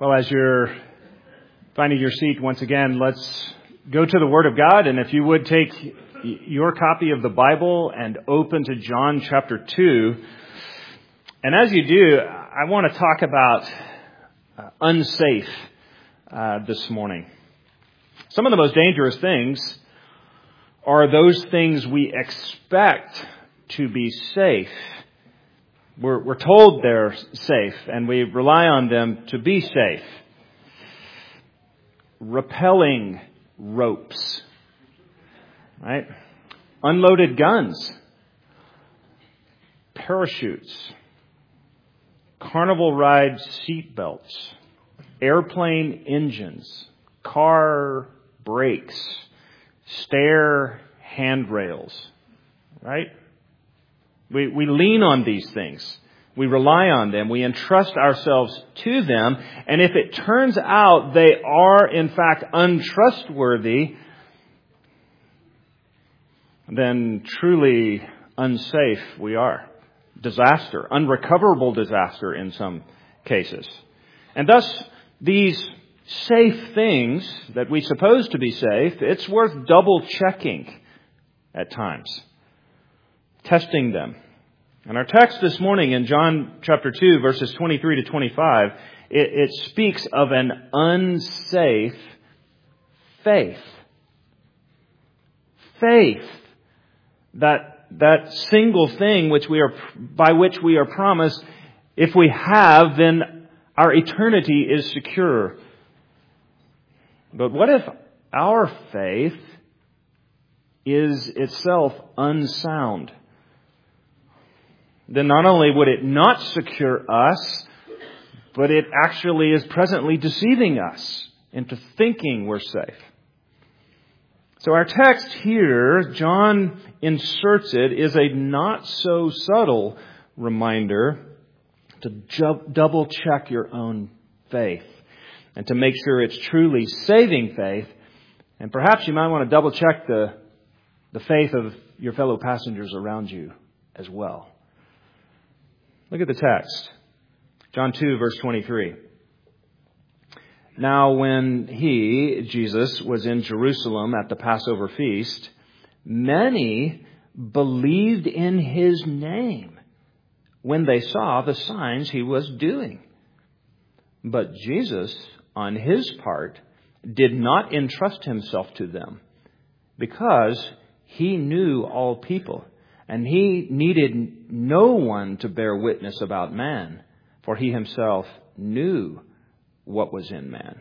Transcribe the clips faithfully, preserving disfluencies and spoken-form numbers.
Well, as you're finding your seat once again, let's go to the Word of God. And if you would take your copy of the Bible and open to John chapter two. And as you do, I want to talk about uh, unsafe uh, this morning. Some of the most dangerous things are those things we expect to be safe. We're, we're told they're safe, and we rely on them to be safe. Rappelling ropes, right? Unloaded guns, parachutes, carnival ride seat belts, airplane engines, car brakes, stair handrails, right? We, we lean on these things. We rely on them. We entrust ourselves to them. And if it turns out they are, in fact, untrustworthy, then truly unsafe we are. Disaster, unrecoverable disaster in some cases. And thus, these safe things that we suppose to be safe, it's worth double checking at times. Testing them. And our text this morning in John chapter two, verses twenty-three to twenty-five, it, it speaks of an unsafe faith. Faith. That, that single thing which we are, by which we are promised, if we have, then our eternity is secure. But what if our faith is itself unsound? Then not only would it not secure us, but it actually is presently deceiving us into thinking we're safe. So our text here, John inserts it, is a not so subtle reminder to ju- double check your own faith and to make sure it's truly saving faith. And perhaps you might want to double check the, the faith of your fellow passengers around you as well. Look at the text. John two, verse twenty-three. Now when he, Jesus, was in Jerusalem at the Passover feast, many believed in his name when they saw the signs he was doing. But Jesus, on his part, did not entrust himself to them because he knew all people. And he needed no one to bear witness about man, for he himself knew what was in man.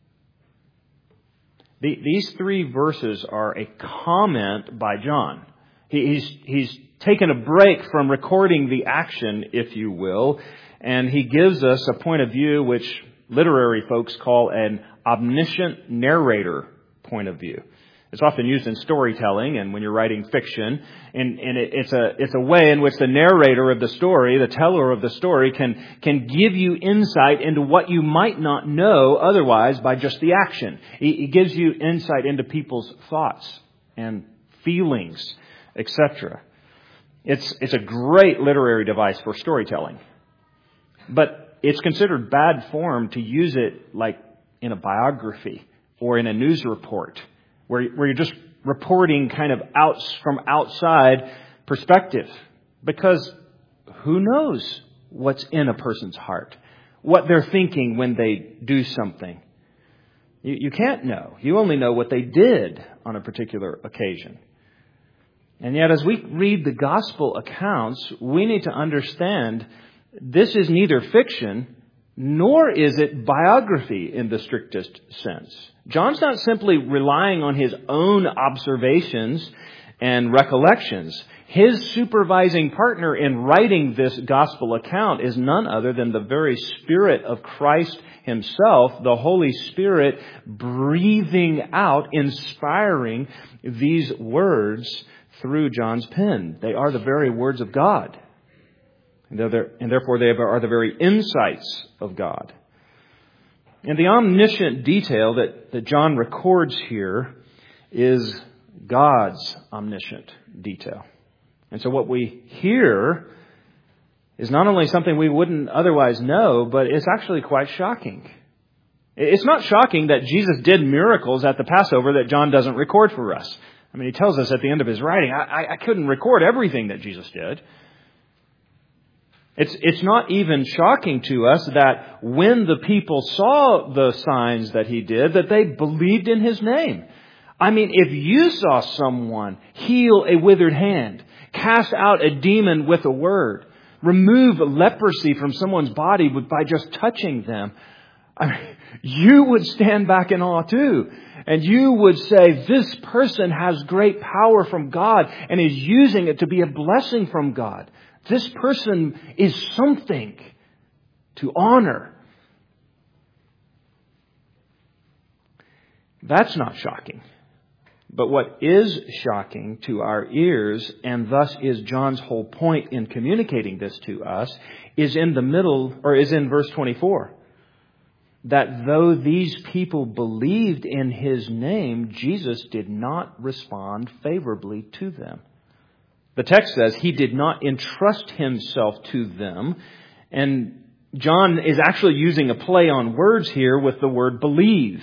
The, these three verses are a comment by John. He, he's, he's taken a break from recording the action, if you will, and he gives us a point of view which literary folks call an omniscient narrator point of view. It's often used in storytelling and when you're writing fiction, and, and it, it's a it's a way in which the narrator of the story, the teller of the story, can can give you insight into what you might not know otherwise by just the action. He, he gives you insight into people's thoughts and feelings, et cetera. It's it's a great literary device for storytelling, but it's considered bad form to use it like in a biography or in a news report, where, where you're just reporting kind of out from outside perspective. Because who knows what's in a person's heart, what they're thinking when they do something. You, you can't know. You only know what they did on a particular occasion. And yet, as we read the gospel accounts, we need to understand this is neither fiction nor is it biography in the strictest sense. John's not simply relying on his own observations and recollections. His supervising partner in writing this gospel account is none other than the very Spirit of Christ himself, the Holy Spirit breathing out, inspiring these words through John's pen. They are the very words of God. And therefore they are the very insights of God. And the omniscient detail that, that John records here is God's omniscient detail. And so what we hear is not only something we wouldn't otherwise know, but it's actually quite shocking. It's not shocking that Jesus did miracles at the Passover that John doesn't record for us. I mean, he tells us at the end of his writing, I, I couldn't record everything that Jesus did. It's, it's not even shocking to us that when the people saw the signs that he did, that they believed in his name. I mean, if you saw someone heal a withered hand, cast out a demon with a word, remove leprosy from someone's body by just touching them, I mean, you would stand back in awe too. And you would say, this person has great power from God and is using it to be a blessing from God. This person is something to honor. That's not shocking. But what is shocking to our ears, and thus is John's whole point in communicating this to us, is in the middle, or is in verse twenty-four. That though these people believed in his name, Jesus did not respond favorably to them. The text says he did not entrust himself to them. And John is actually using a play on words here with the word believe.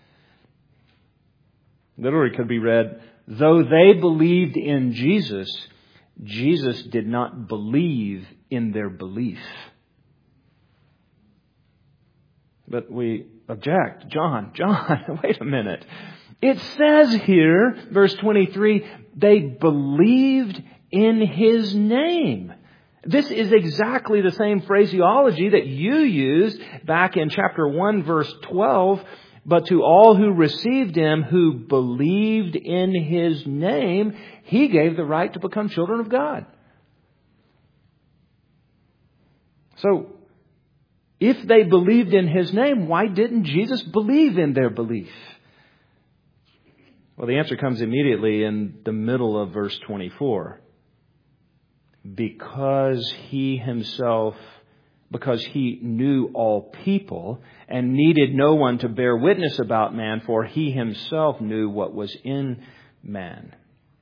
Literally could be read, though they believed in Jesus, Jesus did not believe in their belief. But we object. John, John, wait a minute. It says here, verse twenty-three, they believed in his name. This is exactly the same phraseology that you used back in chapter one, verse twelve. But to all who received him, who believed in his name, he gave the right to become children of God. So, if they believed in his name, why didn't Jesus believe in their belief? Well, the answer comes immediately in the middle of verse twenty-four. Because he himself, because he knew all people and needed no one to bear witness about man, for he himself knew what was in man.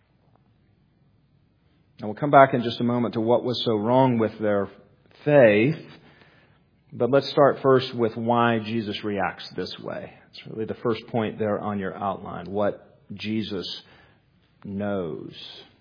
And we'll come back in just a moment to what was so wrong with their faith. But let's start first with why Jesus reacts this way. It's really the first point there on your outline, what Jesus knows.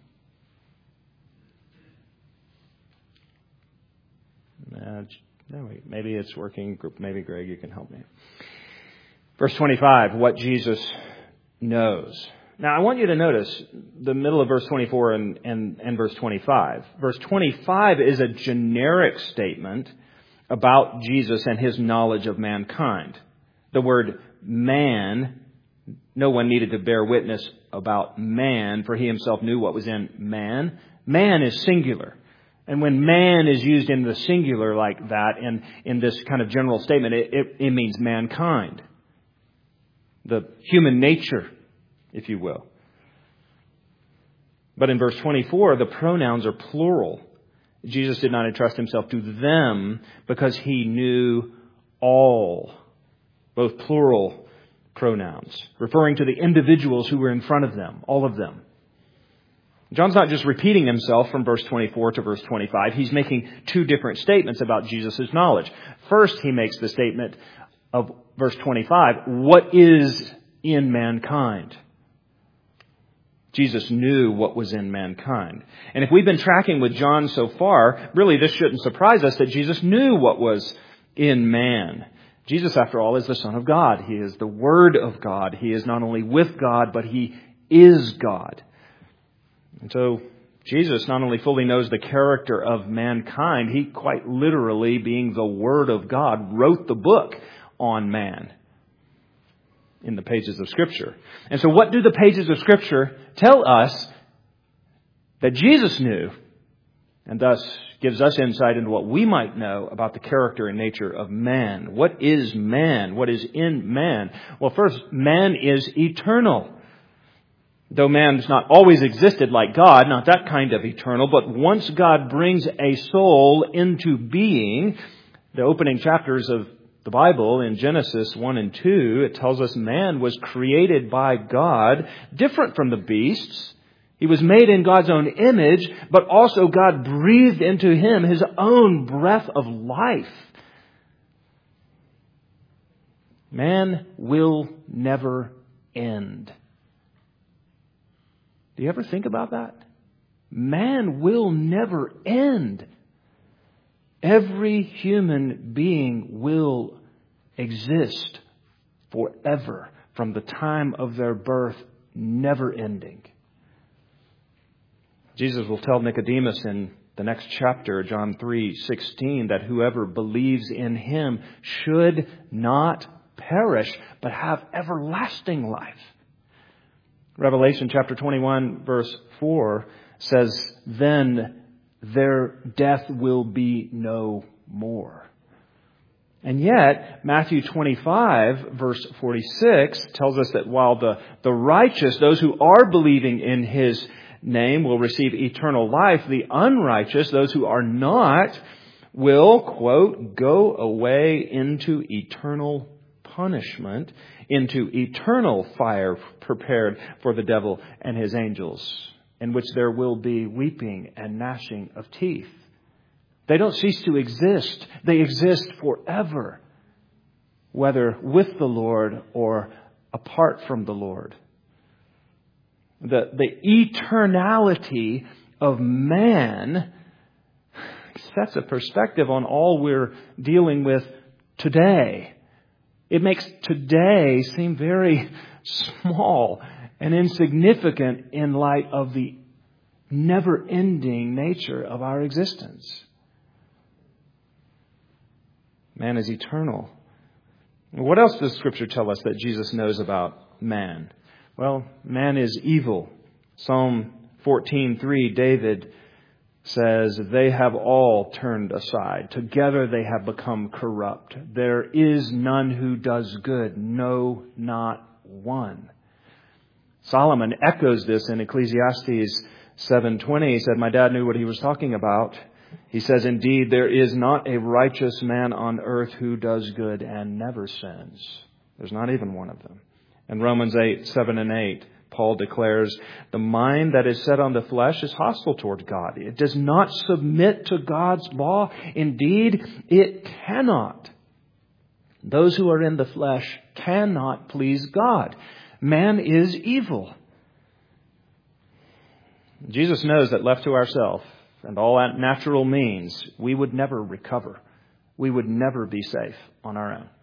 Uh, maybe it's working. Maybe, Greg, you can help me. Verse twenty-five, what Jesus knows. Now, I want you to notice the middle of verse twenty-four and, and, and verse twenty-five. Verse twenty-five is a generic statement about Jesus and his knowledge of mankind. The word man, no one needed to bear witness about man, for he himself knew what was in man. Man is singular. And when man is used in the singular like that, in, in this kind of general statement, it, it, it means mankind. The human nature, if you will. But in verse twenty-four, the pronouns are plural. Jesus did not entrust himself to them because he knew all. Both plural pronouns, referring to the individuals who were in front of them, all of them. John's not just repeating himself from verse twenty-four to verse twenty-five. He's making two different statements about Jesus' knowledge. First, he makes the statement of verse twenty-five, what is in mankind? Jesus knew what was in mankind. And if we've been tracking with John so far, really this shouldn't surprise us that Jesus knew what was in man. Jesus, after all, is the Son of God. He is the Word of God. He is not only with God, but he is God. And so Jesus not only fully knows the character of mankind, he quite literally, being the Word of God, wrote the book on man in the pages of Scripture. And so what do the pages of Scripture tell us that Jesus knew, and thus gives us insight into what we might know about the character and nature of man? What is man? What is in man? Well, first, man is eternal. Though man's not always existed like God, not that kind of eternal, but once God brings a soul into being, the opening chapters of the Bible in Genesis one and two, it tells us man was created by God, different from the beasts. He was made in God's own image, but also God breathed into him his own breath of life. Man will never end. Do you ever think about that? Man will never end. Every human being will exist forever from the time of their birth, never ending. Jesus will tell Nicodemus in the next chapter, John three sixteen, that whoever believes in Him should not perish, but have everlasting life. Revelation chapter twenty-one, verse four says, then their death will be no more. And yet, Matthew twenty-five, verse forty-six, tells us that while the, the righteous, those who are believing in His name, will receive eternal life, the unrighteous, those who are not, will, quote, go away into eternal punishment, into eternal fire prepared for the devil and his angels, in which there will be weeping and gnashing of teeth. They don't cease to exist. They exist forever, whether with the Lord or apart from the Lord. The, the eternality of man sets a perspective on all we're dealing with today. It makes today seem very small and insignificant in light of the never-ending nature of our existence. Man is eternal. What else does Scripture tell us that Jesus knows about man? Well, man is evil. Psalm fourteen three, David says, they have all turned aside. Together they have become corrupt. There is none who does good. No, not one. Solomon echoes this in Ecclesiastes seven twenty. He said, my dad knew what he was talking about. He says, indeed, there is not a righteous man on earth who does good and never sins. There's not even one of them. In Romans eight, seven and eight, Paul declares, the mind that is set on the flesh is hostile toward God. It does not submit to God's law. Indeed, it cannot. Those who are in the flesh cannot please God. Man is evil. Jesus knows that left to ourselves and all that natural means, we would never recover. We would never be safe on our own.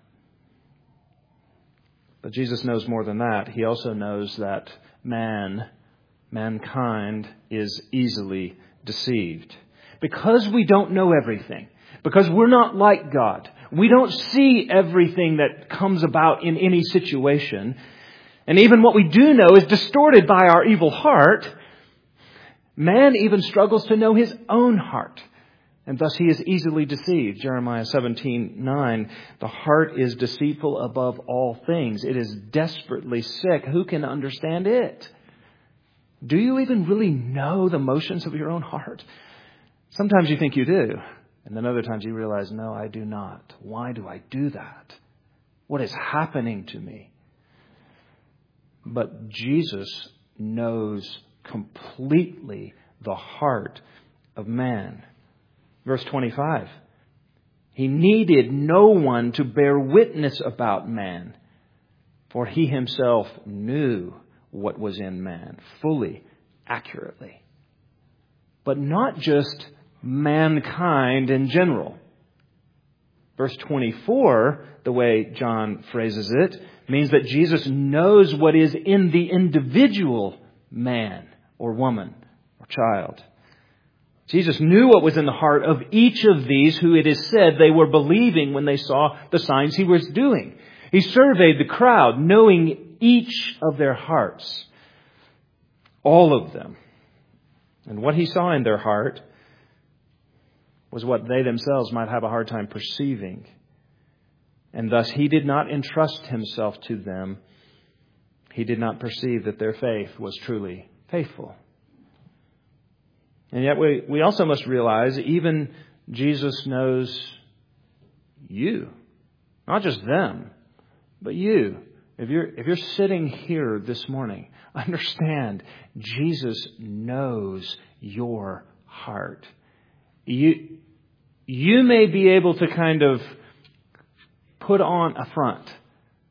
But Jesus knows more than that. He also knows that man, mankind, is easily deceived. Because we don't know everything, because we're not like God, we don't see everything that comes about in any situation, and even what we do know is distorted by our evil heart, man even struggles to know his own heart. And thus he is easily deceived. Jeremiah seventeen nine, the heart is deceitful above all things. It is desperately sick. Who can understand it? Do you even really know the motions of your own heart? Sometimes you think you do. And then other times you realize, no, I do not. Why do I do that? What is happening to me? But Jesus knows completely the heart of man. Verse twenty-five, he needed no one to bear witness about man, for he himself knew what was in man fully, accurately. But not just mankind in general. Verse twenty-four, the way John phrases it, means that Jesus knows what is in the individual man or woman or child. Jesus knew what was in the heart of each of these who it is said they were believing when they saw the signs he was doing. He surveyed the crowd, knowing each of their hearts, all of them. And what he saw in their heart was what they themselves might have a hard time perceiving. And thus he did not entrust himself to them. He did not perceive that their faith was truly faithful. And yet we, we also must realize even Jesus knows you. Not just them, but you. If you're, if you're sitting here this morning, understand Jesus knows your heart. You, you may be able to kind of put on a front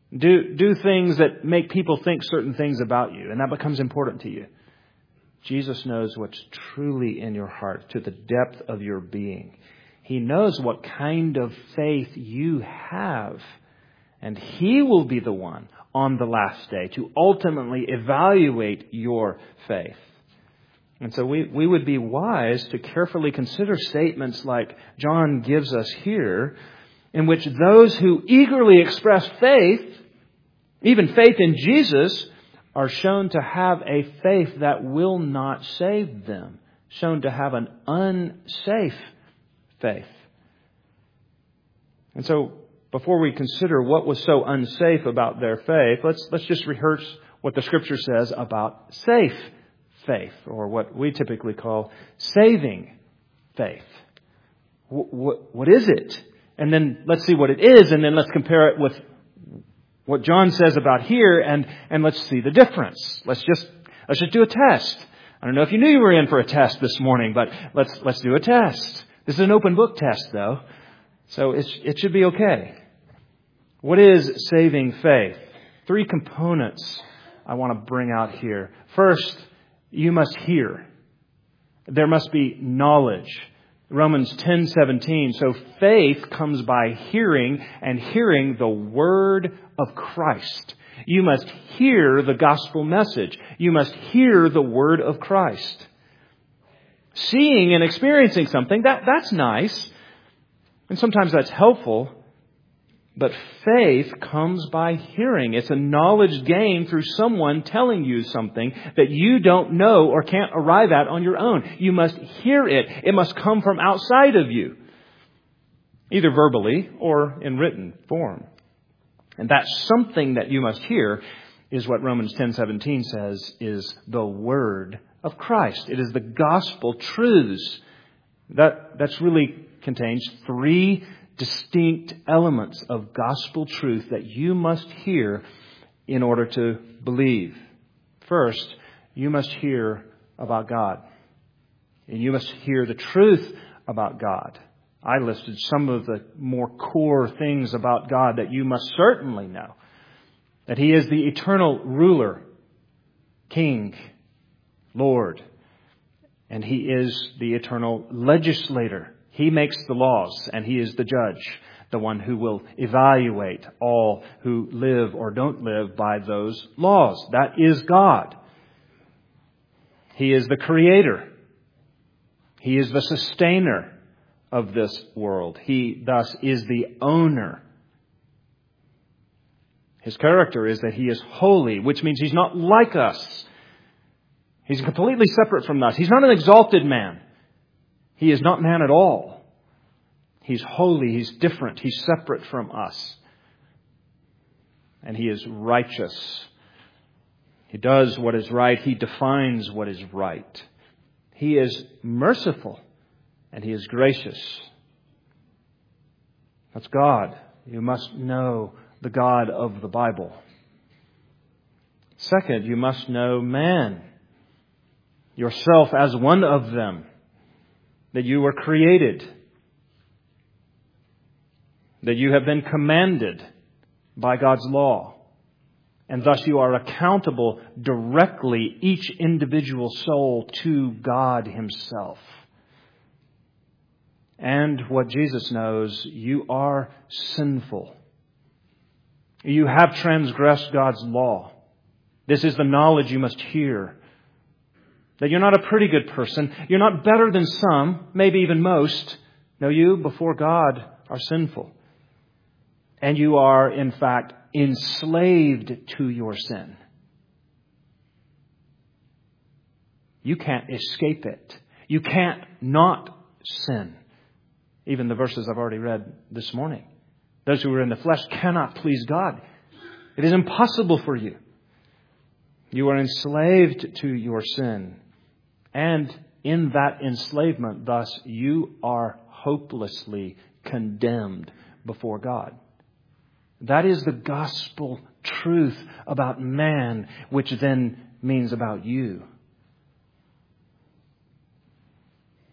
Do, do things that make people think certain things about you, and that becomes important to you. Jesus knows what's truly in your heart, to the depth of your being. He knows what kind of faith you have. And He will be the one on the last day to ultimately evaluate your faith. And so we, we would be wise to carefully consider statements like John gives us here, in which those who eagerly express faith, even faith in Jesus, are shown to have a faith that will not save them, shown to have an unsafe faith. And so, before we consider what was so unsafe about their faith, let's let's just rehearse what the Scripture says about safe faith, or what we typically call saving faith. What, what, what is it? And then let's see what it is, and then let's compare it with what John says about here, and, and let's see the difference. Let's just let's just do a test. I don't know if you knew you were in for a test this morning, but let's let's do a test. This is an open book test, though, so it's, it should be okay. What is saving faith? Three components I want to bring out here. First, you must hear. There must be knowledge. Romans ten seventeen. So faith comes by hearing, and hearing the word of Christ. You must hear the gospel message. You must hear the word of Christ. Seeing and experiencing something, that, that's nice. And sometimes that's helpful. But faith comes by hearing. It's a knowledge gained through someone telling you something that you don't know or can't arrive at on your own. You must hear it. It must come from outside of you, either verbally or in written form. And that something that you must hear is what Romans ten seventeen says is the word of Christ. It is the gospel truths. That that's really contains three distinct elements of gospel truth that you must hear in order to believe. First, you must hear about God. And you must hear the truth about God. I listed some of the more core things about God that you must certainly know. That He is the eternal ruler, King, Lord. And He is the eternal legislator. He makes the laws, and He is the judge, the one who will evaluate all who live or don't live by those laws. That is God. He is the creator. He is the sustainer of this world. He thus is the owner. His character is that He is holy, which means He's not like us. He's completely separate from us. He's not an exalted man. He is not man at all. He's holy. He's different. He's separate from us. And He is righteous. He does what is right. He defines what is right. He is merciful. And He is gracious. That's God. You must know the God of the Bible. Second, you must know man. Yourself as one of them. That you were created. That you have been commanded by God's law. And thus you are accountable directly, each individual soul, to God Himself. And what Jesus knows, you are sinful. You have transgressed God's law. This is the knowledge you must hear. That you're not a pretty good person. You're not better than some, maybe even most. No, you, before God, are sinful. And you are, in fact, enslaved to your sin. You can't escape it. You can't not sin. Even the verses I've already read this morning. Those who are in the flesh cannot please God. It is impossible for you. You are enslaved to your sin. And in that enslavement, thus, you are hopelessly condemned before God. That is the gospel truth about man, which then means about you.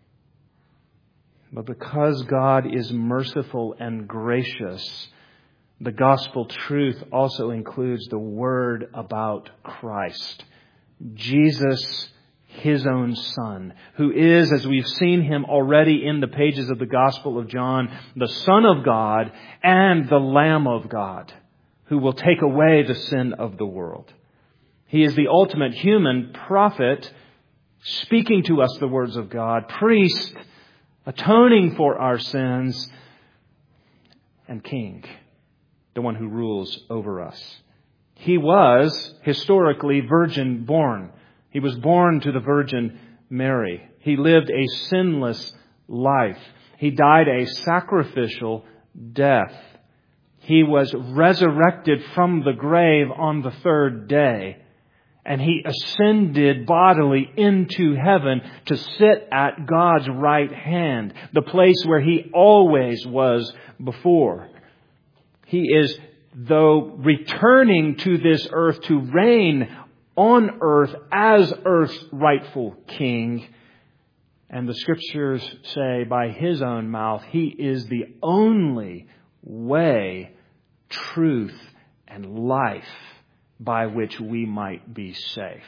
But because God is merciful and gracious, The gospel truth also includes the word about Christ, Jesus, His own Son, who is, as we've seen Him already in the pages of the Gospel of John, the Son of God and the Lamb of God, who will take away the sin of the world. He is the ultimate human prophet, speaking to us the words of God, priest, atoning for our sins, and king, the one who rules over us. He was historically virgin born. He was born to the Virgin Mary. He lived a sinless life. He died a sacrificial death. He was resurrected from the grave on the third day. And He ascended bodily into heaven to sit at God's right hand, the place where He always was before. He is, though, returning to this earth to reign on earth as earth's rightful king. And the Scriptures say by His own mouth, He is the only way, truth, and life by which we might be safe.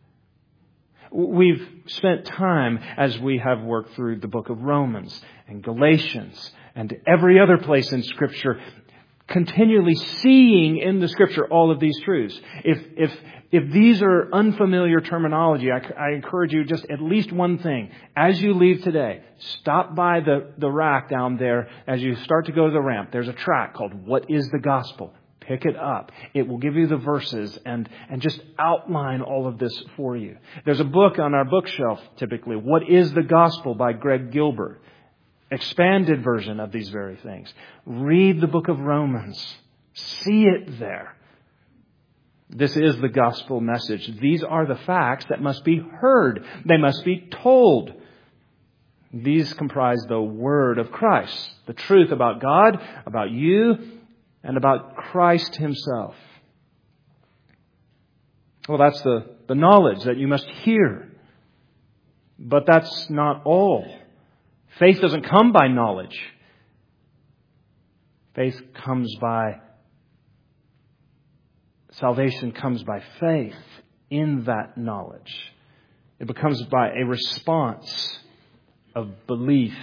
We've spent time as we have worked through the book of Romans and Galatians and every other place in Scripture, continually seeing in the Scripture all of these truths. If if if these are unfamiliar terminology, I, I encourage you just at least one thing. As you leave today, stop by the, the rack down there as you start to go to the ramp. There's a track called What is the Gospel? Pick it up. It will give you the verses and, and just outline all of this for you. There's a book on our bookshelf, typically, What is the Gospel by Greg Gilbert. Expanded version of these very things. Read the book of Romans. See it there. This is the gospel message. These are the facts that must be heard. They must be told. These comprise the word of Christ. The truth about God, about you, and about Christ Himself. Well, that's the, the knowledge that you must hear. But that's not all. Faith doesn't come by knowledge. Faith comes by, salvation comes by faith in that knowledge. It becomes by a response of belief.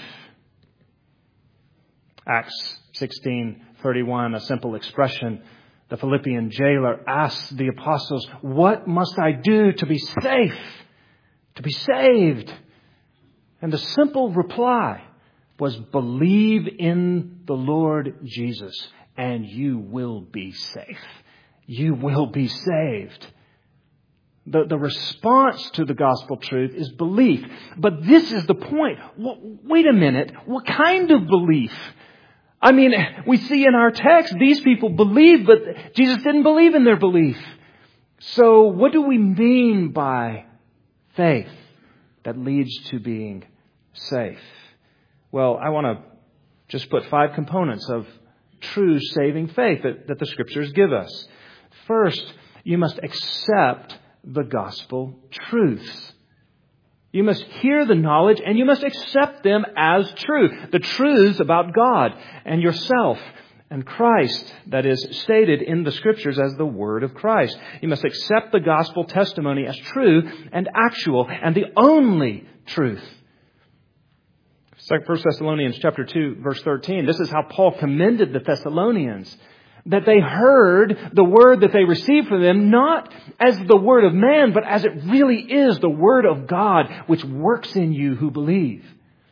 Acts sixteen thirty-one, a simple expression. The Philippian jailer asked the apostles, "What must I do to be safe, to be saved?" And the simple reply was, "Believe in the Lord Jesus, and you will be safe. You will be saved." The, the response to the gospel truth is belief. But this is the point. Wait a minute. What kind of belief? I mean, we see in our text, these people believed, but Jesus didn't believe in their belief. So what do we mean by faith that leads to being safe? Well, I want to just put five components of true saving faith that, that the Scriptures give us. First, you must accept the gospel truths. You must hear the knowledge and you must accept them as true. The truths about God and yourself and Christ that is stated in the Scriptures as the Word of Christ. You must accept the gospel testimony as true and actual and the only truth. First Thessalonians chapter two, verse thirteen. This is how Paul commended the Thessalonians. That they heard the word that they received from them, not as the word of man, but as it really is the word of God, which works in you who believe.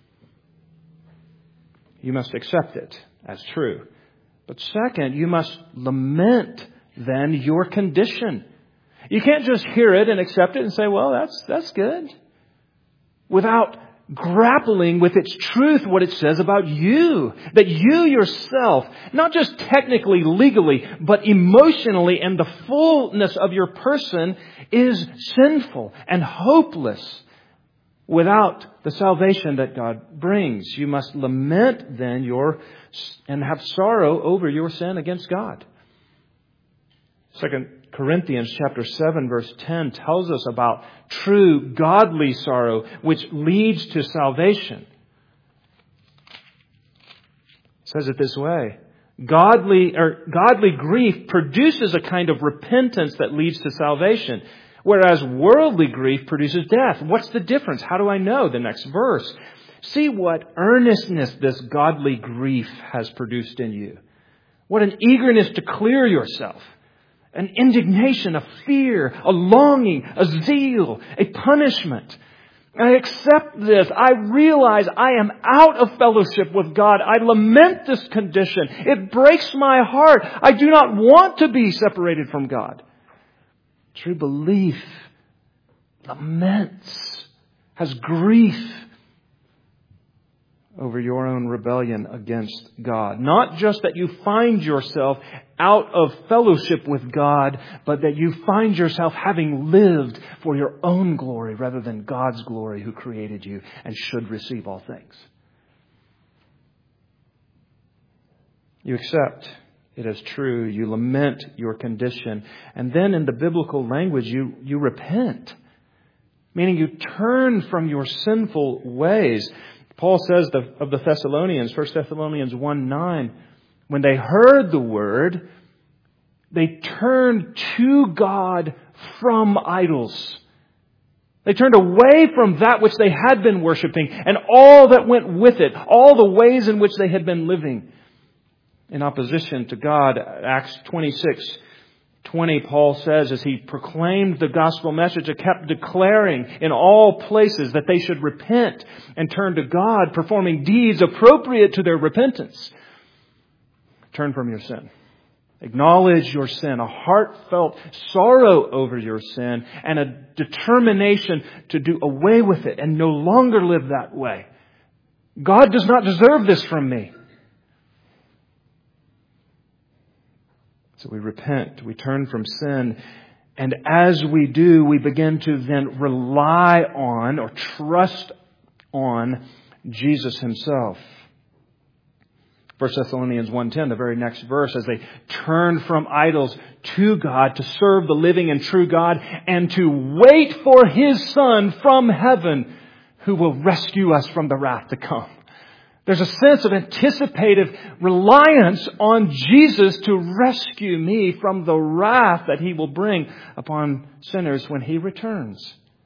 You must accept it as true. But second, you must lament then your condition. You can't just hear it and accept it and say, well, that's, that's good. Without grappling with its truth, what it says about you. That you yourself, not just technically, legally, but emotionally and the fullness of your person is sinful and hopeless without the salvation that God brings. You must lament then your and have sorrow over your sin against God. Second Corinthians chapter seven verse ten tells us about true godly sorrow which leads to salvation. It says it this way: Godly or godly grief produces a kind of repentance that leads to salvation, whereas worldly grief produces death. What's the difference? How do I know? The next verse. See what earnestness this godly grief has produced in you. What an eagerness to clear yourself. An indignation, a fear, a longing, a zeal, a punishment. I accept this. I realize I am out of fellowship with God. I lament this condition. It breaks my heart. I do not want to be separated from God. True belief laments, has grief over your own rebellion against God. Not just that you find yourself out of fellowship with God, but that you find yourself having lived for your own glory rather than God's glory who created you and should receive all things. You accept it as true. You lament your condition. And then in the biblical language, you, you repent. Meaning you turn from your sinful ways. Paul says of the Thessalonians, First Thessalonians one nine, when they heard the word, they turned to God from idols. They turned away from that which they had been worshiping and all that went with it, all the ways in which they had been living in opposition to God. Acts twenty-six twenty, Paul says, as he proclaimed the gospel message, it kept declaring in all places that they should repent and turn to God, performing deeds appropriate to their repentance. Turn from your sin. Acknowledge your sin, a heartfelt sorrow over your sin, and a determination to do away with it and no longer live that way. God does not deserve this from me. So we repent, we turn from sin, and as we do, we begin to then rely on or trust on Jesus Himself. First Thessalonians one ten, the very next verse, as they turn from idols to God to serve the living and true God and to wait for His Son from heaven who will rescue us from the wrath to come. There's a sense of anticipative reliance on Jesus to rescue me from the wrath that He will bring upon sinners when He returns.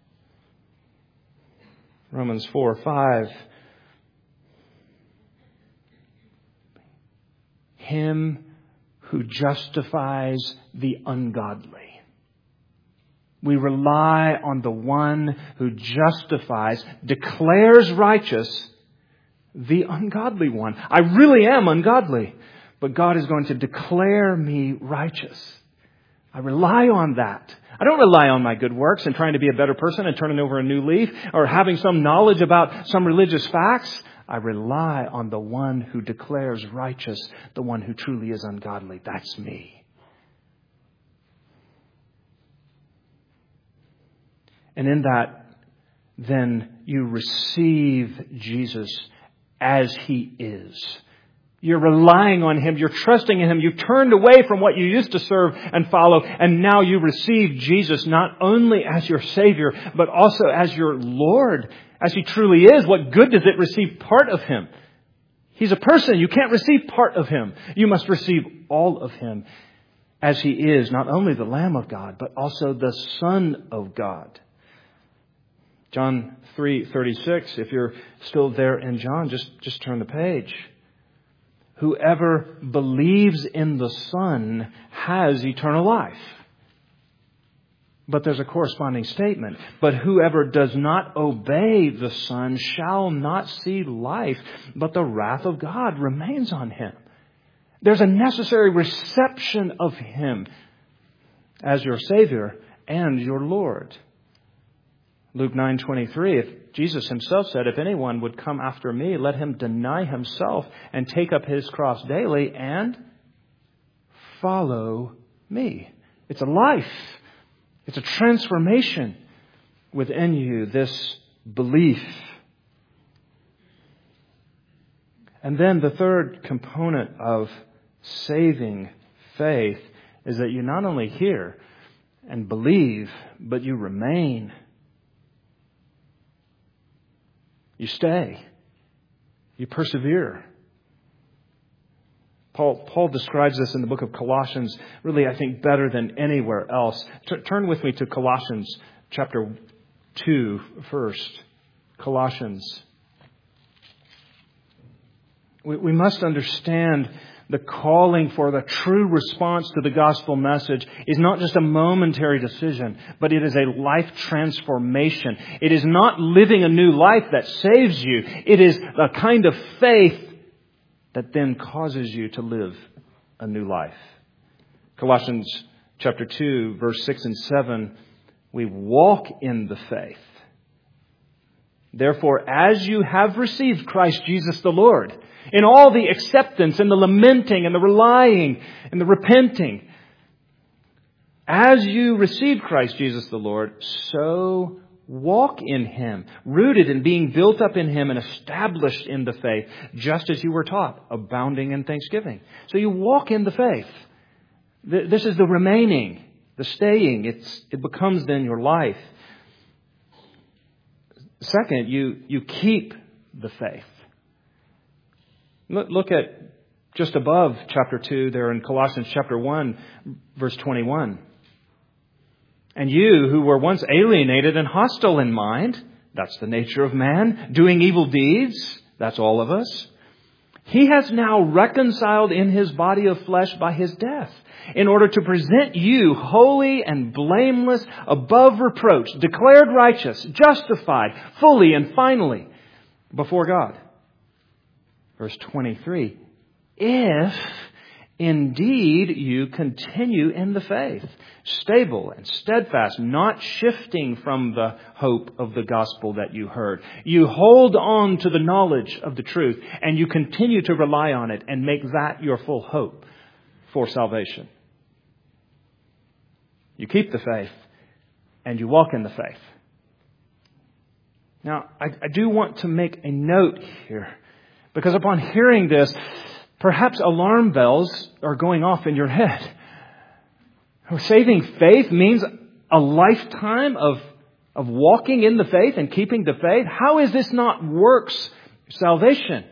Romans four five. Him who justifies the ungodly. We rely on the one who justifies, declares righteous the ungodly one. I really am ungodly, but God is going to declare me righteous. I rely on that. I don't rely on my good works and trying to be a better person and turning over a new leaf or having some knowledge about some religious facts. I rely on the one who declares righteous, the one who truly is ungodly. That's me. And in that, then you receive Jesus as He is. You're relying on Him. You're trusting in Him. You turned away from what you used to serve and follow. And now you receive Jesus not only as your Savior, but also as your Lord. As He truly is. What good does it receive part of Him? He's a person. You can't receive part of Him. You must receive all of Him as He is. Not only the Lamb of God, but also the Son of God. John three thirty-six. If you're still there in John, just, just turn the page. Whoever believes in the Son has eternal life. But there's a corresponding statement. But whoever does not obey the Son shall not see life, but the wrath of God remains on him. There's a necessary reception of Him as your Savior and your Lord. Luke nine twenty-three, if Jesus Himself said, if anyone would come after me, let him deny himself and take up his cross daily and follow me. It's a life. It's a transformation within you, this belief. And then the third component of saving faith is that you not only hear and believe, but you remain. You stay. You persevere. Paul, Paul describes this in the book of Colossians, really, I think, better than anywhere else. T- turn with me to Colossians chapter two first. Colossians. We, we must understand the calling for the true response to the gospel message is not just a momentary decision, but it is a life transformation. It is not living a new life that saves you. It is a kind of faith that then causes you to live a new life. Colossians chapter two, verse six and seven, we walk in the faith. Therefore, as you have received Christ Jesus the Lord, in all the acceptance and the lamenting and the relying and the repenting, as you received Christ Jesus the Lord, so walk in Him, rooted in being built up in Him and established in the faith, just as you were taught, abounding in thanksgiving. So you walk in the faith. This is the remaining, the staying. It's, it becomes then your life. Second, you, you keep the faith. Look, look at just above chapter two there in Colossians chapter one, verse twenty-one. And you who were once alienated and hostile in mind, that's the nature of man, doing evil deeds, that's all of us. He has now reconciled in His body of flesh by His death, in order to present you holy and blameless, above reproach, declared righteous, justified, fully and finally before God. Verse twenty-three, if indeed you continue in the faith, stable and steadfast, not shifting from the hope of the gospel that you heard. You hold on to the knowledge of the truth and you continue to rely on it and make that your full hope for salvation. You keep the faith and you walk in the faith. Now, I, I do want to make a note here, because upon hearing this, perhaps alarm bells are going off in your head. Saving faith means a lifetime of, of walking in the faith and keeping the faith. How is this not works salvation?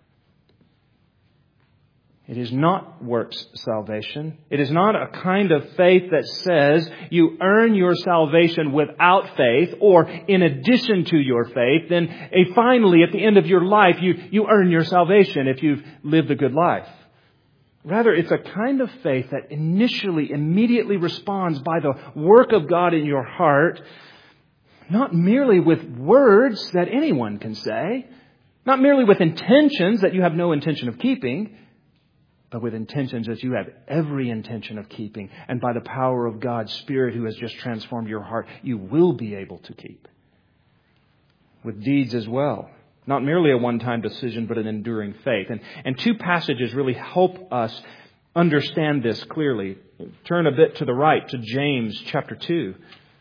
It is not works salvation. It is not a kind of faith that says you earn your salvation without faith or in addition to your faith. Then a, finally, at the end of your life, you, you earn your salvation if you've lived a good life. Rather, it's a kind of faith that initially, immediately responds by the work of God in your heart, not merely with words that anyone can say, not merely with intentions that you have no intention of keeping, but with intentions that you have every intention of keeping. And by the power of God's Spirit who has just transformed your heart, you will be able to keep. With deeds as well. Not merely a one-time decision, but an enduring faith. And, and two passages really help us understand this clearly. Turn a bit to the right to James chapter two.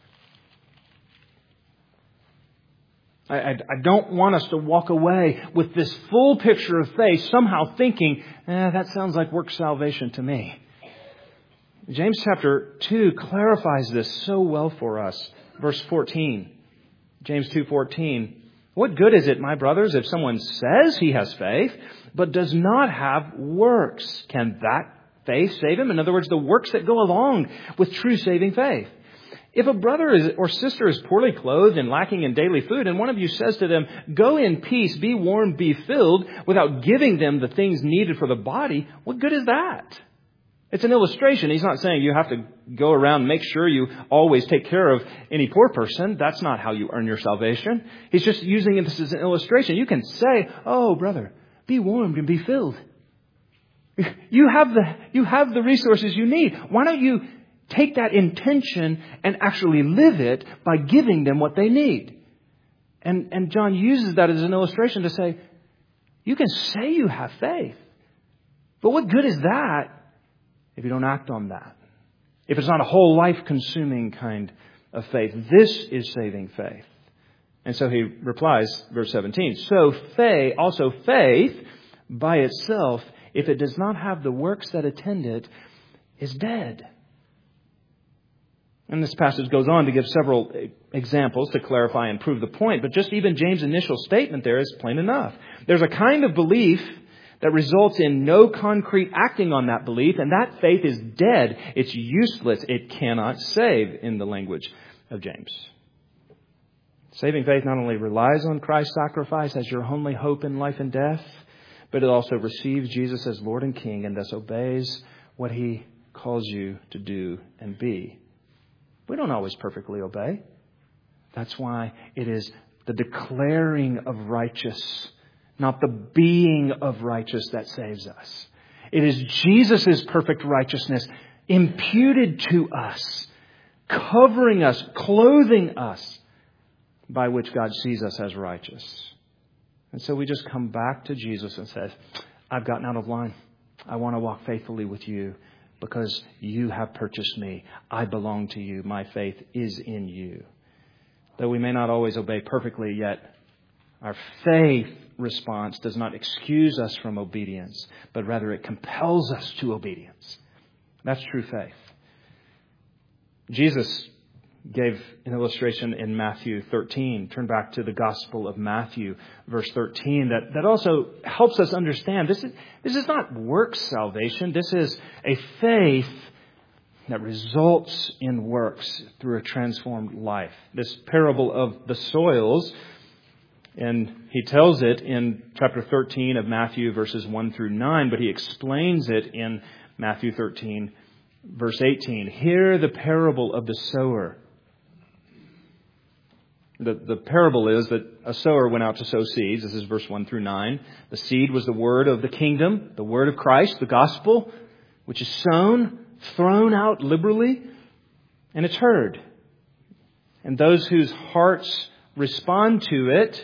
I, I, I don't want us to walk away with this full picture of faith, somehow thinking, eh, that sounds like work salvation to me. James chapter two clarifies this so well for us. Verse fourteen. James two fourteen. What good is it, my brothers, if someone says he has faith, but does not have works? Can that faith save him? In other words, the works that go along with true saving faith. If a brother is, or sister is poorly clothed and lacking in daily food, and one of you says to them, go in peace, be warmed, be filled, without giving them the things needed for the body, what good is that? It's an illustration. He's not saying you have to go around and make sure you always take care of any poor person. That's not how you earn your salvation. He's just using this as an illustration. You can say, oh, brother, be warmed and be filled. You have the, you have the resources you need. Why don't you take that intention and actually live it by giving them what they need? And, and John uses that as an illustration to say, you can say you have faith, but what good is that if you don't act on that? If it's not a whole life-consuming kind of faith. This is saving faith. And so he replies, verse seventeen, so faith, also faith by itself, if it does not have the works that attend it, is dead. And this passage goes on to give several examples to clarify and prove the point. But just even James' initial statement there is plain enough. There's a kind of belief that results in no concrete acting on that belief, and that faith is dead. It's useless. It cannot save, in the language of James. Saving faith not only relies on Christ's sacrifice as your only hope in life and death, but it also receives Jesus as Lord and King and thus obeys what He calls you to do and be. We don't always perfectly obey. That's why it is the declaring of righteous, not the being of righteous, that saves us. It is Jesus' perfect righteousness imputed to us, covering us, clothing us, by which God sees us as righteous. And so we just come back to Jesus and say, I've gotten out of line. I want to walk faithfully with you because you have purchased me. I belong to you. My faith is in you. Though we may not always obey perfectly, yet our faith response does not excuse us from obedience, but rather it compels us to obedience. That's true faith. Jesus gave an illustration in Matthew thirteen. Turn back to the Gospel of Matthew, verse thirteen, that, that also helps us understand this is, this is not works salvation. This is a faith that results in works through a transformed life. This parable of the soils, and he tells it in chapter thirteen of Matthew, verses one through nine, but he explains it in Matthew thirteen, verse eighteen. Hear the parable of the sower. The, the parable is that a sower went out to sow seeds. This is verse one through nine. The seed was the word of the kingdom, the word of Christ, the gospel, which is sown, thrown out liberally, and it's heard. And those whose hearts respond to it,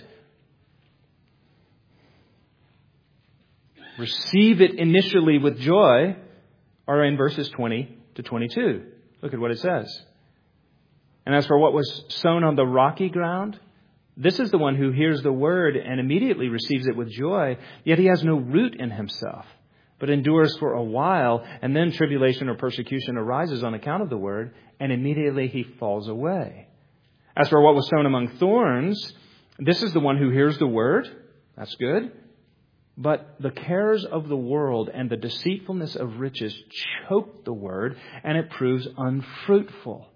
receive it initially with joy, are in verses twenty to twenty-two. Look at what it says. And as for what was sown on the rocky ground, this is the one who hears the word and immediately receives it with joy, yet he has no root in himself, but endures for a while, and then tribulation or persecution arises on account of the word, and immediately he falls away. As for what was sown among thorns, this is the one who hears the word. That's good. But the cares of the world and the deceitfulness of riches choke the word, and it proves unfruitful.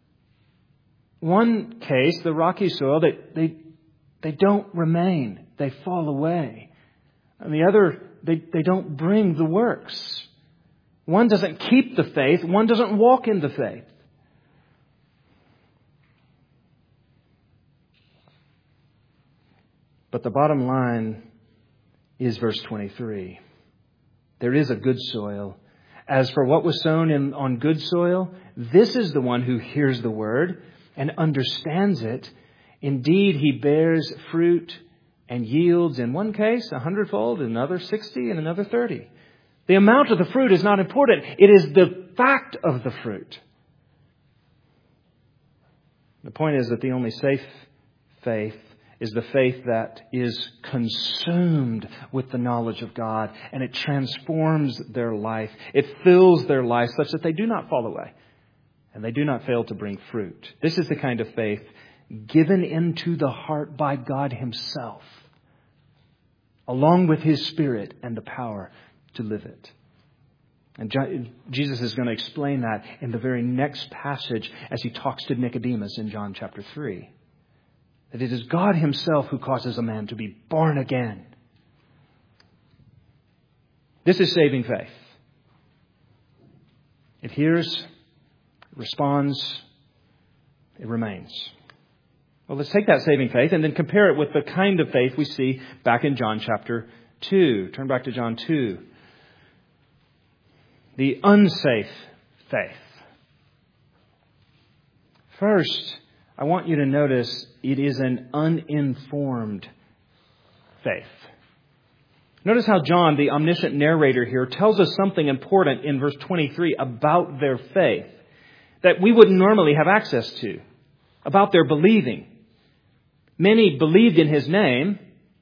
One case, the rocky soil, they, they, they don't remain. They fall away. And the other, they, they don't bring the works. One doesn't keep the faith. One doesn't walk in the faith. But the bottom line is verse twenty-three. There is a good soil. As for what was sown in, on good soil, this is the one who hears the word and understands it. Indeed, he bears fruit and yields, in one case, a hundredfold, in another sixty, and another thirty. The amount of the fruit is not important. It is the fact of the fruit. The point is that the only safe faith is the faith that is consumed with the knowledge of God, and it transforms their life. It fills their life such that they do not fall away, and they do not fail to bring fruit. This is the kind of faith given into the heart by God Himself, along with His Spirit and the power to live it. And Jesus is going to explain that in the very next passage as He talks to Nicodemus in John chapter three. That it is God Himself who causes a man to be born again. This is saving faith. It hears, it responds, it remains. Well, let's take that saving faith and then compare it with the kind of faith we see back in John chapter two. Turn back to John two. The unsafe faith. First, I want you to notice it is an uninformed faith. Notice how John, the omniscient narrator here, tells us something important in verse twenty-three about their faith that we wouldn't normally have access to, about their believing. Many believed in His name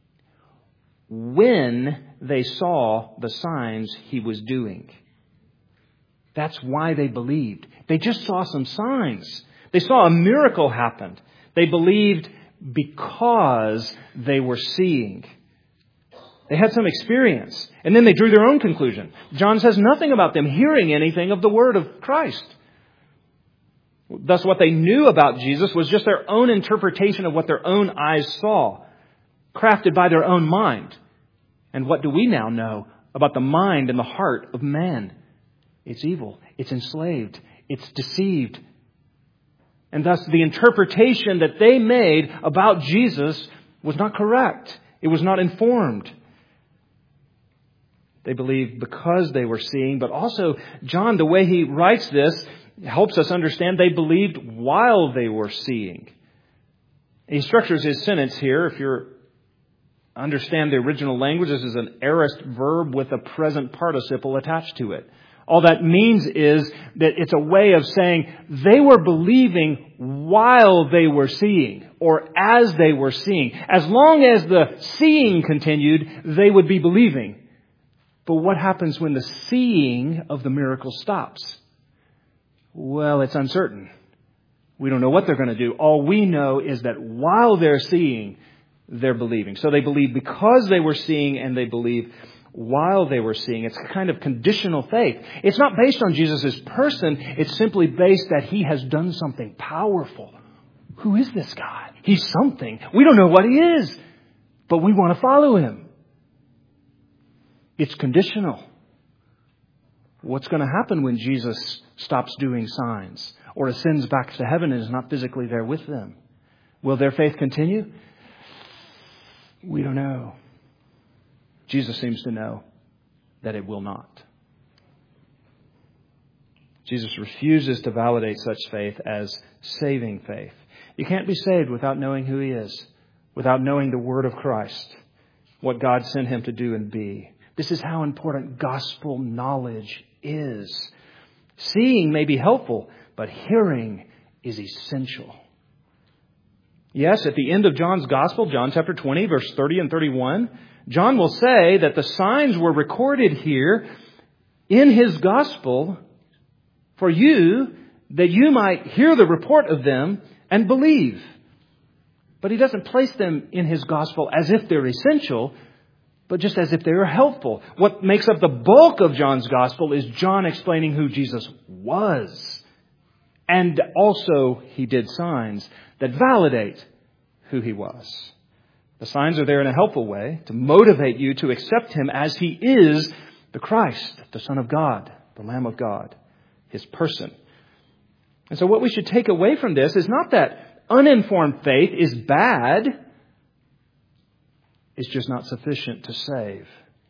when they saw the signs He was doing. That's why they believed. They just saw some signs. They saw a miracle happen. They believed because they were seeing. They had some experience. And then they drew their own conclusion. John says nothing about them hearing anything of the word of Christ. Thus, what they knew about Jesus was just their own interpretation of what their own eyes saw, crafted by their own mind. And what do we now know about the mind and the heart of man? It's evil. It's enslaved. It's deceived. And thus, the interpretation that they made about Jesus was not correct. It was not informed. They believed because they were seeing, but also John, the way he writes this, helps us understand they believed while they were seeing. He structures his sentence here. If you understand the original language, this is an aorist verb with a present participle attached to it. All that means is that it's a way of saying they were believing while they were seeing, or as they were seeing. As long as the seeing continued, they would be believing. But what happens when the seeing of the miracle stops? Well, it's uncertain. We don't know what they're going to do. All we know is that while they're seeing, they're believing. So they believe because they were seeing, and they believe while they were seeing. It's a kind of conditional faith. It's not based on Jesus' person. It's simply based that he has done something powerful. Who is this guy? He's something. We don't know what he is, but we want to follow him. It's conditional. What's going to happen when Jesus stops doing signs or ascends back to heaven and is not physically there with them? Will their faith continue? We don't know. Jesus seems to know that it will not. Jesus refuses to validate such faith as saving faith. You can't be saved without knowing who he is, without knowing the word of Christ, what God sent him to do and be. This is how important gospel knowledge is. Seeing may be helpful, but hearing is essential. Yes, at the end of John's gospel, John chapter twenty, verse thirty and thirty-one, John will say that the signs were recorded here in his gospel for you, that you might hear the report of them and believe. But he doesn't place them in his gospel as if they're essential, but just as if they are helpful. What makes up the bulk of John's gospel is John explaining who Jesus was. And also he did signs that validate who he was. The signs are there in a helpful way to motivate you to accept him as he is, the Christ, the Son of God, the Lamb of God, his person. And so what we should take away from this is not that uninformed faith is bad. It's just not sufficient to save.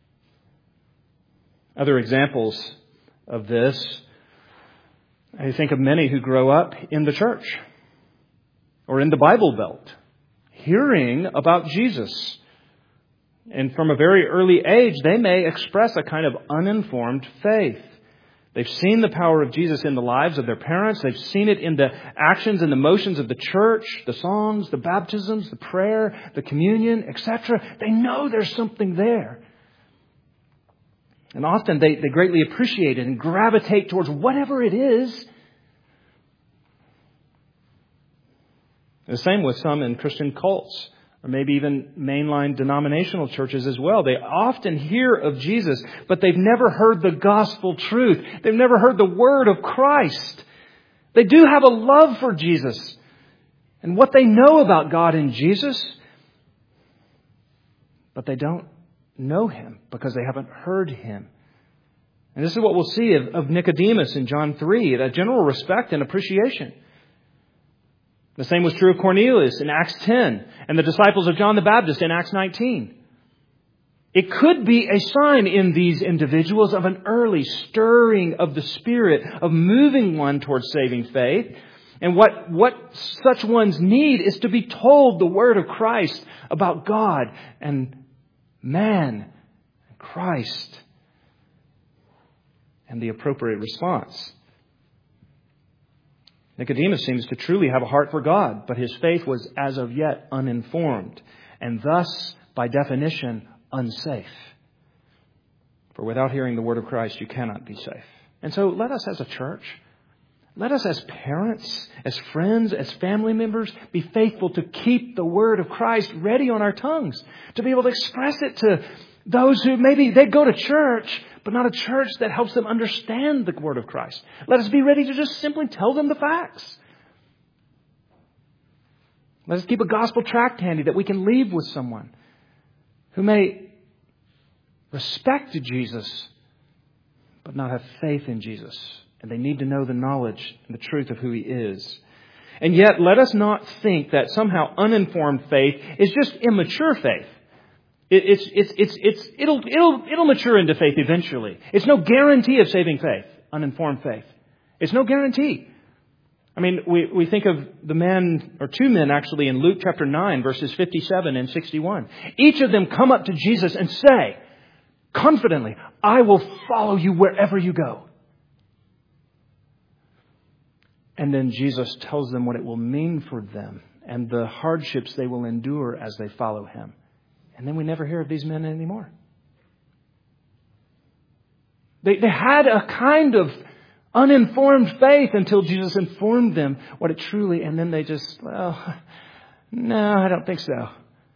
Other examples of this, I think of many who grow up in the church or in the Bible Belt, hearing about Jesus. And from a very early age, they may express a kind of uninformed faith. They've seen the power of Jesus in the lives of their parents. They've seen it in the actions and the motions of the church, the songs, the baptisms, the prayer, the communion, et cetera. They know there's something there. And often they, they greatly appreciate it and gravitate towards whatever it is. The same with some in Christian cults, or maybe even mainline denominational churches as well. They often hear of Jesus, but they've never heard the gospel truth. They've never heard the word of Christ. They do have a love for Jesus and what they know about God in Jesus, but they don't know him because they haven't heard him. And this is what we'll see of, of Nicodemus in John three, a general respect and appreciation. The same was true of Cornelius in Acts ten and the disciples of John the Baptist in Acts nineteen. It could be a sign in these individuals of an early stirring of the Spirit, of moving one towards saving faith. And what, what such ones need is to be told the word of Christ about God and man and Christ and the appropriate response. Nicodemus seems to truly have a heart for God, but his faith was as of yet uninformed and thus, by definition, unsafe. For without hearing the word of Christ, you cannot be safe. And so let us as a church, let us as parents, as friends, as family members, be faithful to keep the word of Christ ready on our tongues, to be able to express it to Those who maybe they go to church, but not a church that helps them understand the Word of Christ. Let us be ready to just simply tell them the facts. Let us keep a gospel tract handy that we can leave with someone who may respect Jesus, but not have faith in Jesus. And they need to know the knowledge and the truth of who He is. And yet, let us not think that somehow uninformed faith is just immature faith. It, it's, it's, it's, it's, it'll, it'll, it'll mature into faith eventually. It's no guarantee of saving faith, uninformed faith. It's no guarantee. I mean, we, we think of the men, or two men actually, in Luke chapter nine, verses fifty-seven and sixty-one. Each of them come up to Jesus and say, confidently, I will follow you wherever you go. And then Jesus tells them what it will mean for them and the hardships they will endure as they follow Him. And then we never hear of these men anymore. They, they had a kind of uninformed faith until Jesus informed them what it truly, and then they just, well, no, I don't think so.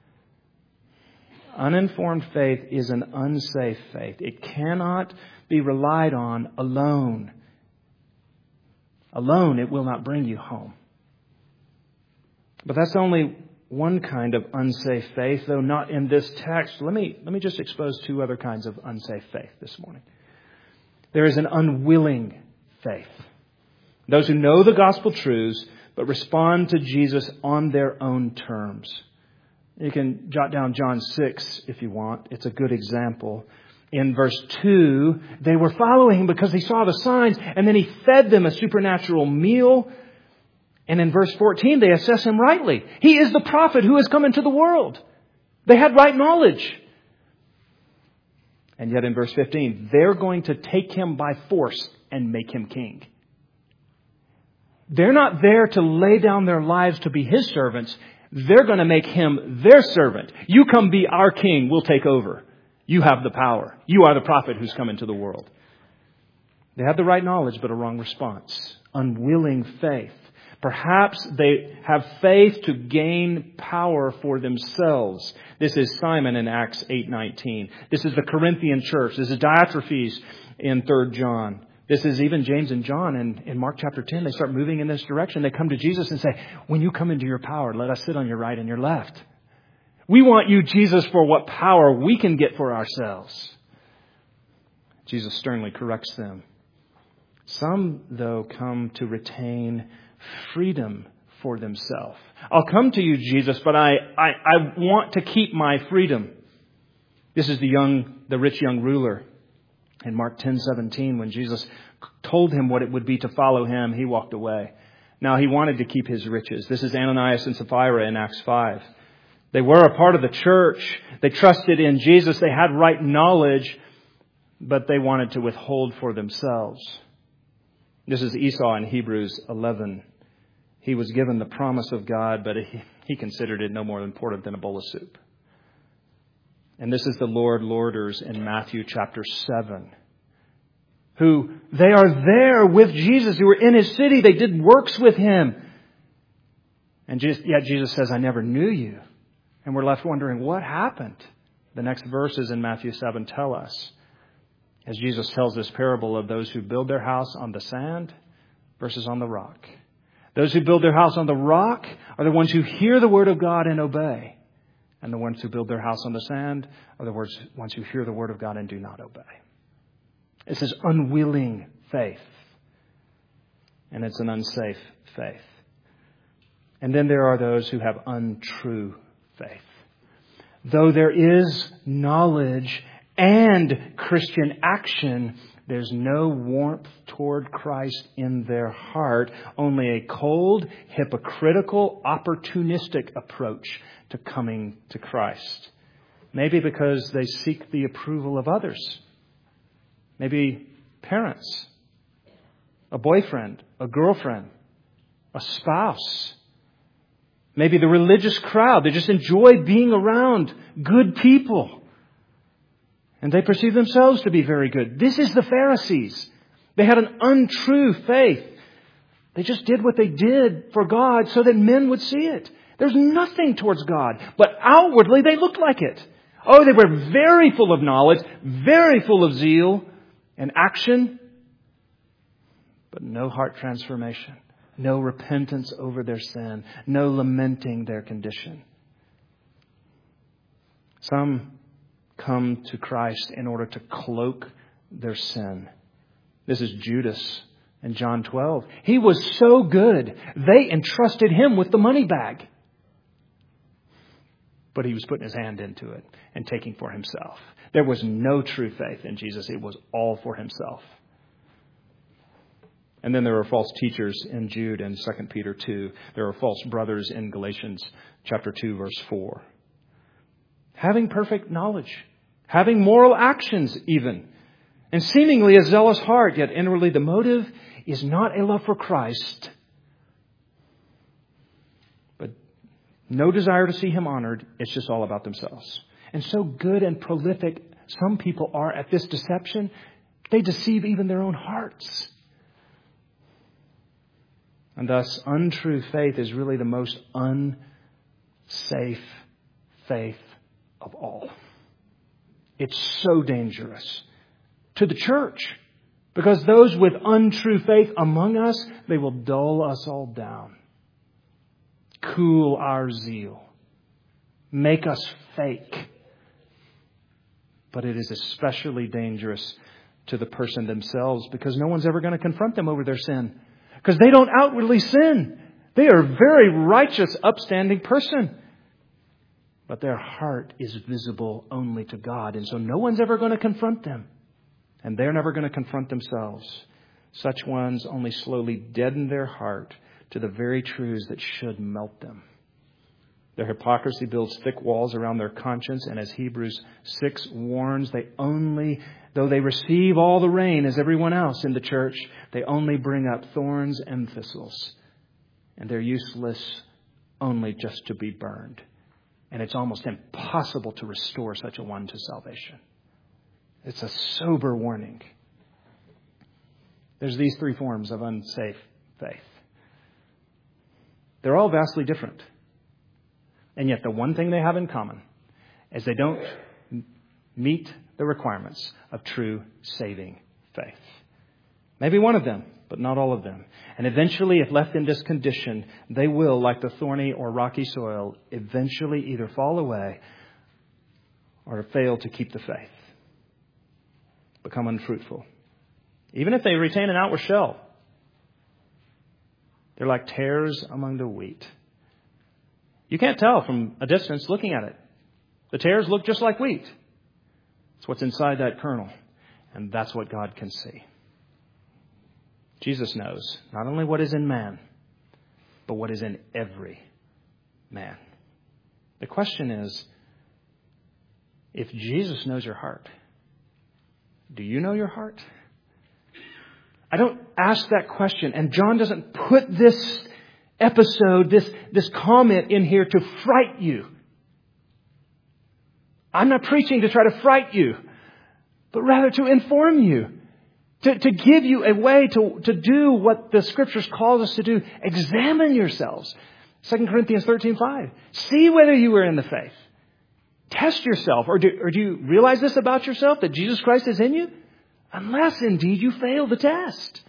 Uninformed faith is an unsafe faith. It cannot be relied on alone. Alone, it will not bring you home. But that's only one kind of unsafe faith, though not in this text. Let me, let me just expose two other kinds of unsafe faith this morning. There is an unwilling faith. Those who know the gospel truths, but respond to Jesus on their own terms. You can jot down John six if you want. It's a good example. In verse two, they were following Him because they saw the signs, and then He fed them a supernatural meal. And in verse fourteen, they assess Him rightly. He is the prophet who has come into the world. They had right knowledge. And yet in verse fifteen, they're going to take Him by force and make Him king. They're not there to lay down their lives to be His servants. They're going to make Him their servant. You come be our king, we'll take over. You have the power. You are the prophet who's come into the world. They had the right knowledge, but a wrong response. Unwilling faith. Perhaps they have faith to gain power for themselves. This is Simon in Acts eight nineteen. This is the Corinthian church. This is Diotrephes in Third John. This is even James and John in, in Mark chapter ten. They start moving in this direction. They come to Jesus and say, when you come into your power, let us sit on your right and your left. We want you, Jesus, for what power we can get for ourselves. Jesus sternly corrects them. Some, though, come to retain freedom for themselves. I'll come to you, Jesus, but I, I, I want to keep my freedom. This is the young, the rich young ruler. In Mark ten seventeen, when Jesus told him what it would be to follow Him, he walked away. Now, he wanted to keep his riches. This is Ananias and Sapphira in Acts five. They were a part of the church. They trusted in Jesus. They had right knowledge, but they wanted to withhold for themselves. This is Esau in Hebrews eleven. He was given the promise of God, but he, he considered it no more important than a bowl of soup. And this is the Lord Lorders in Matthew chapter seven, who they are there with Jesus, who were in His city. They did works with Him. And just, yet Jesus says, I never knew you. And we're left wondering, what happened? The next verses in Matthew seven tell us, as Jesus tells this parable of those who build their house on the sand versus on the rock. Those who build their house on the rock are the ones who hear the word of God and obey. And the ones who build their house on the sand are the ones who hear the word of God and do not obey. This is unwilling faith. And it's an unsafe faith. And then there are those who have untrue faith. Though there is knowledge and Christian action, there's no warmth toward Christ in their heart, only a cold, hypocritical, opportunistic approach to coming to Christ. Maybe because they seek the approval of others. Maybe parents, a boyfriend, a girlfriend, a spouse. Maybe the religious crowd. They just enjoy being around good people. And they perceive themselves to be very good. This is the Pharisees. They had an untrue faith. They just did what they did for God so that men would see it. There's nothing towards God, but outwardly they looked like it. Oh, they were very full of knowledge, very full of zeal and action, but no heart transformation, no repentance over their sin, no lamenting their condition. Some come to Christ in order to cloak their sin. This is Judas in John twelve. He was so good, they entrusted him with the money bag. But he was putting his hand into it and taking for himself. There was no true faith in Jesus. It was all for himself. And then there are false teachers in Jude and Second Peter two. There are false brothers in Galatians chapter two, verse four. Having perfect knowledge, having moral actions even, and seemingly a zealous heart, yet inwardly the motive is not a love for Christ, but no desire to see him honored. It's just all about themselves. And so good and prolific some people are at this deception, they deceive even their own hearts. And thus, untrue faith is really the most unsafe faith of all. It's so dangerous to the church, because those with untrue faith among us, they will dull us all down, cool our zeal, make us fake. But it is especially dangerous to the person themselves, because no one's ever going to confront them over their sin, because they don't outwardly sin. They are a very righteous, upstanding person. But their heart is visible only to God. And so no one's ever going to confront them. And they're never going to confront themselves. Such ones only slowly deaden their heart to the very truths that should melt them. Their hypocrisy builds thick walls around their conscience. And as Hebrews six warns, they only, though they receive all the rain as everyone else in the church, they only bring up thorns and thistles. And they're useless only just to be burned. And it's almost impossible to restore such a one to salvation. It's a sober warning. There's these three forms of unsafe faith. They're all vastly different. And yet the one thing they have in common is they don't meet the requirements of true saving faith. Maybe one of them, but not all of them. And eventually, if left in this condition, they will, like the thorny or rocky soil, eventually either fall away or fail to keep the faith, become unfruitful. Even if they retain an outward shell, they're like tares among the wheat. You can't tell from a distance looking at it. The tares look just like wheat. It's what's inside that kernel, and that's what God can see. Jesus knows not only what is in man, but what is in every man. The question is, if Jesus knows your heart, do you know your heart? I don't ask that question, and John doesn't put this episode, this, this comment in here to fright you. I'm not preaching to try to fright you, but rather to inform you. To, to give you a way to, to do what the Scriptures calls us to do. Examine yourselves. Second Corinthians thirteen five. See whether you are in the faith. Test yourself. Or do, or do you realize this about yourself, that Jesus Christ is in you? Unless indeed you fail the test.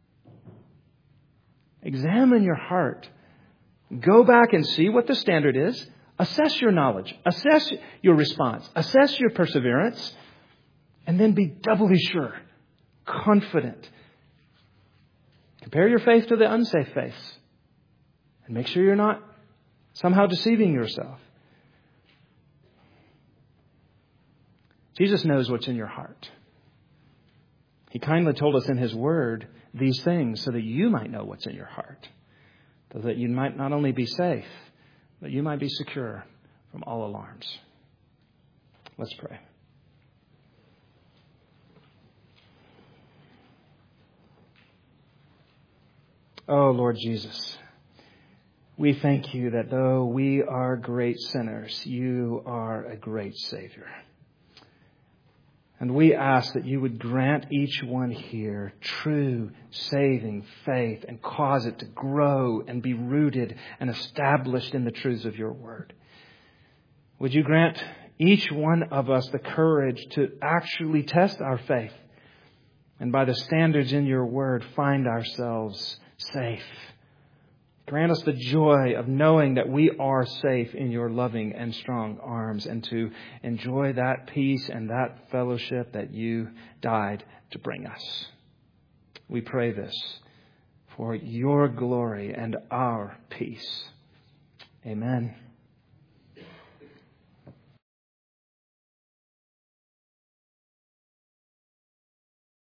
Examine your heart. Go back and see what the standard is. Assess your knowledge. Assess your response. Assess your perseverance. And then be doubly sure. Confident. Compare your faith to the unsafe faith. And make sure you're not somehow deceiving yourself. Jesus knows what's in your heart. He kindly told us in His Word these things so that you might know what's in your heart. So that you might not only be safe, but you might be secure from all alarms. Let's pray. Oh, Lord Jesus, we thank you that though we are great sinners, you are a great Savior. And we ask that you would grant each one here true saving faith and cause it to grow and be rooted and established in the truths of your word. Would you grant each one of us the courage to actually test our faith. And by the standards in your word, find ourselves safe. Grant us the joy of knowing that we are safe in your loving and strong arms, and to enjoy that peace and that fellowship that you died to bring us. We pray this for your glory and our peace. Amen.